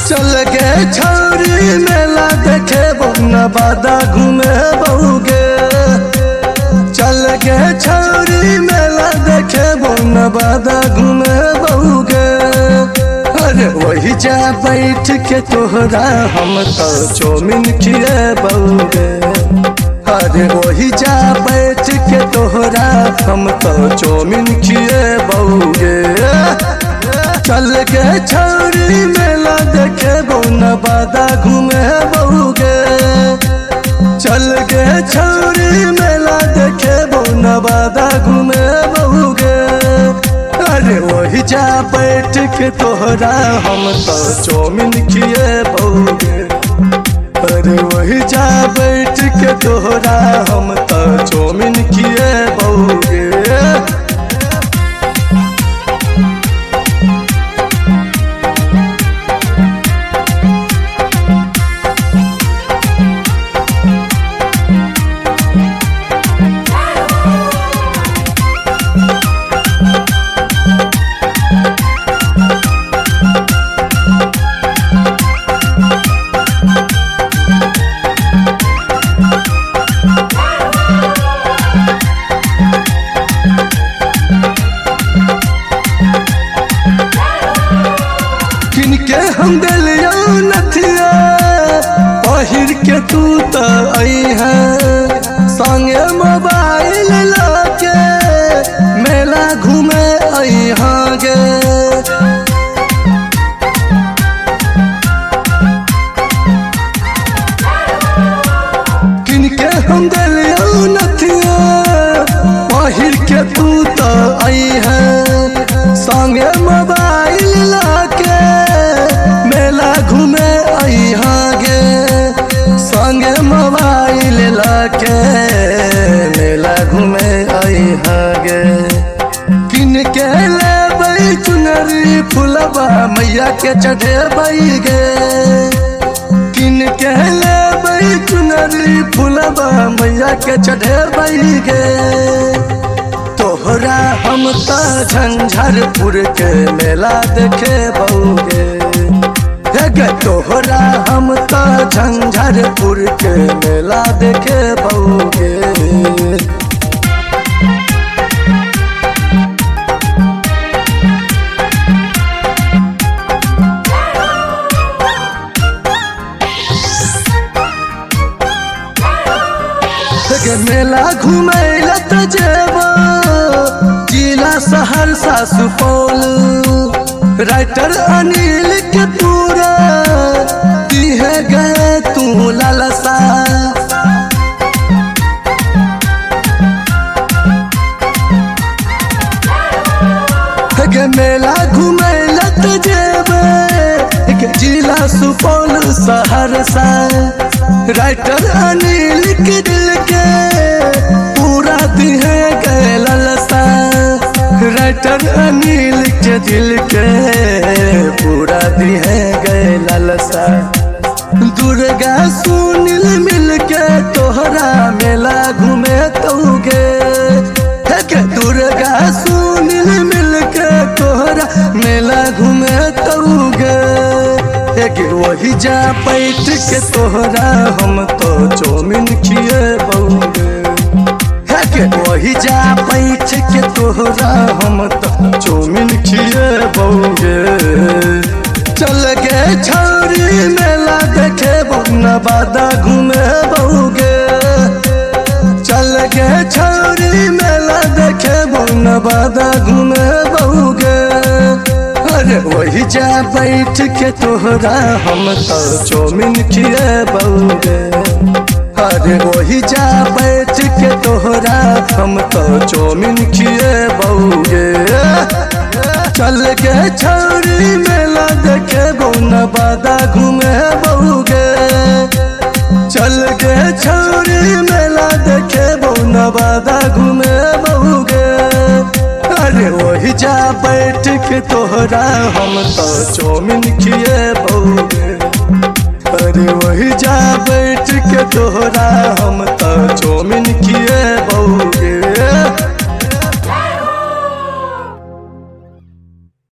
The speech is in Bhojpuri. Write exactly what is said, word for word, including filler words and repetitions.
चल गे छौरी मेला देखे नवादा घूमे बहुगे। चल गे छौरी मेला देखे नवादा घूमे बहुगे। अरे वही जा बैठ के तोहरा हम तो चौमिन खिए बहुगे। अरे वही जा बैठ के तोहरा हम तो चौमिन खिए बहुगे। चल गे छौरी मेला देखे नवादा घूमे बहुगे। चल गे छौरी मेला देखे नवादा घूमे बहुगे। अरे वही जा बैठ के तोहरा हम तो चौमिन खिए बहुगे। अरे वही जा बैठ के तोहरा हम तो चौमिन खिए बहुगे। किनके हम दिलियो नथिया पहिर के तू तो आई है। संगे मोबाइल लाके मेला घूमे आई हाँ गे। किनके हम दिलियो नथिया पहिर के तू तो आई है। संगे मोबाइल लाके मेला घूमे आई हाँ गे। संगे मोबाइल लाके मेला घूमे आई हाँ गे। किन के लेबै चुनरी फुलबा मैया के चढ़ेबै गे। किन के लेबै चुनरी फुलबा मैया के चढ़ेबै गे। तोहरा हम तो झंझारपुर के मेला देखे बहुगे। तोहरा हम तो झंझारपुर के मेला देखे बहुगे। मेला घूमे लत जेबो जिला सहरसा सुपौल। राइटर अनिल के पूरा दिहे गए तू लालसा। गे मेला घूमे लत जेबे जिला सुपौल सहरसा। राइटर अनिल के दिल के पूरा दिहे गए लालसा। राइटर अनिल के दिल के पूरा दिहे गए लालसा। दुर्गा सुनील मिल के तोहरा मेला घूमे तौगे। दुर्गा सुनील मिल के तोहरा मेला घूमे तौगे। वही जा बैठ के तोहरा हम तो चौमिन खिए बहुगे। वही जा बैठ के तोहरा हम तो चौमिन खिए बहुगे। चल गे छौरी मेला देखे नवादा घूमे बहुगे। चल गे छौरी मेला देखे नवादा घूमे बहुगे। अरे वही जा बैठ के तोहरा हम तो चौमिन खिए बहुगे। अरे वही जा बैठ के तोहरा हम तो चौमिन खिए बहुगे। चल गे छौरी मेला देखे नवादा घूमे बहुगे। चल गे छौरी मेला देखे नवादा घूमे बहुगे। अरे वही जा बैठ के तोहरा हम तो चौमिन खिए बहुगे। अरे वही जा बैठ के तोहरा हम तो